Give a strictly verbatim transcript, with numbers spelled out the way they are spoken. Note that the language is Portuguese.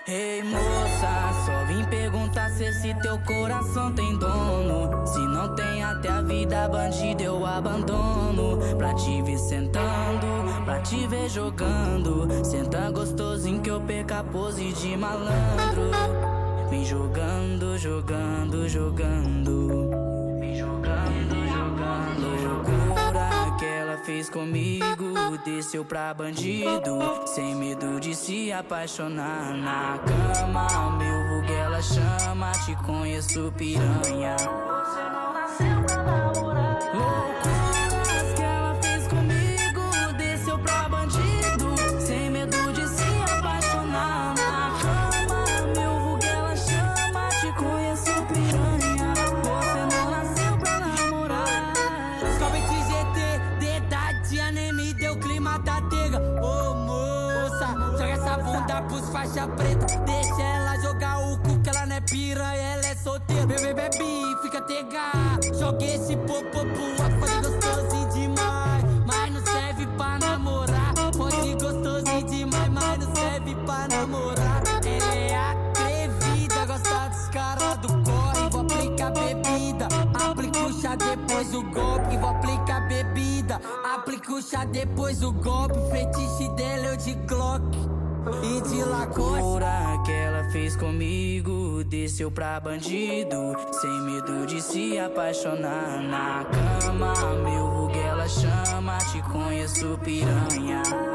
Ei moça, só vim perguntar se esse teu coração tem dono. Se não tem, até a vida bandida eu abandono. Pra te ver sentando, pra te ver jogando. Senta gostosinho que eu perca a pose de malandro. Vem jogando, jogando, jogando. Vem jogando, jogando, loucura que ela fez comigo. Desceu pra bandido, sem medo de se apaixonar. Na cama, meu vulgo ela chama. Te conheço, piranha. Você não nasceu pra namorar. Loucuras que ela fez comigo. Desceu pra bandido, sem medo de se apaixonar. Na cama, meu vulgo ela chama. Te conheço, piranha. Você não nasceu pra namorar. Somente G T, de idade, nem me deu clima da tega. Ô moça, joga essa bunda pros faixa preta. Deixa ela jogar o cu que ela não é piranha, ela é solteira. Bebê, bebe, fica tega. Joga esse popô pro ar, pode gostosinho demais. Mas não serve pra namorar. Pode gostosinho demais, mas não serve pra namorar. Ela é atrevida, gosta dos caras do corre. Vou aplicar bebida, aplica o chá depois o golpe. Vou aplicar bebida, aplica o chá depois o golpe. Fetiche dela eu de Glock e de Lacoste. Loucura que ela fez comigo. Desceu pra bandido, sem medo de se apaixonar. Na cama, meu vulgo ela chama. Te conheço, piranha.